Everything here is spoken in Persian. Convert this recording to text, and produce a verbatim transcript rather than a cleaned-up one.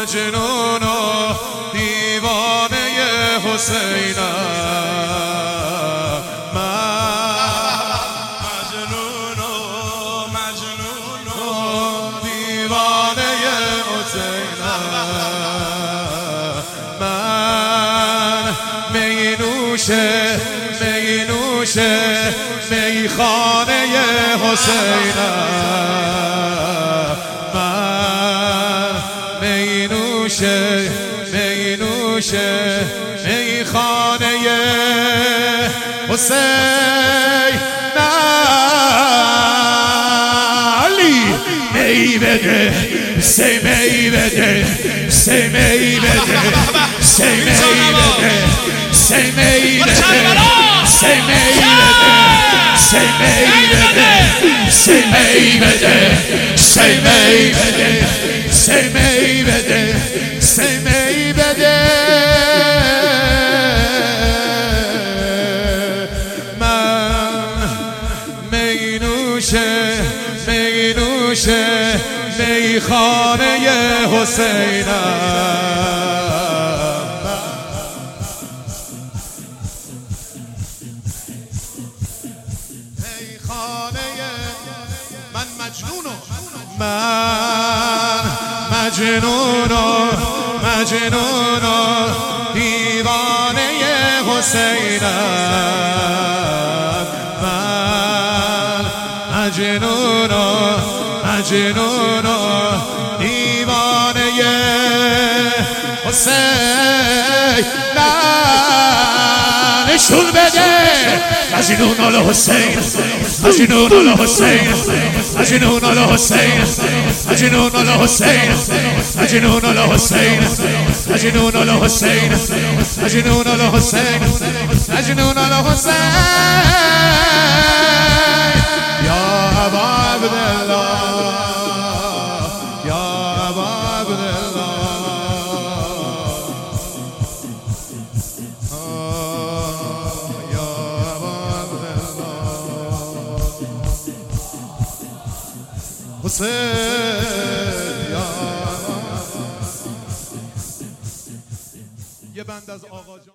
مجنون و دیوانه حسینم من مجنون و مجنون و دیوانه حسینم من می نوشه می نوشه میخانه حسینم من می نوشه می نوشه میخانه حسین علی می بده سی می بده سی می بده سی می بده سی می بده سی می بده سی می بده سی می بده سی می بده سی می بده سی می بده من می نوشه می نوشه میخانه حسینم من مجنونم من مجنونم مجنونم دیوانه حسینم من مجنونم مجنونم دیوانه حسین نشون بده مجنون الحسین مجنون الحسین مجنون الحسین مجنون الحسین مجنون الحسین مجنون الحسین مجنون الحسین مجنون الحسین یا ابا عبدالله یا ابا عبدالله حسین یه بند از آقا جان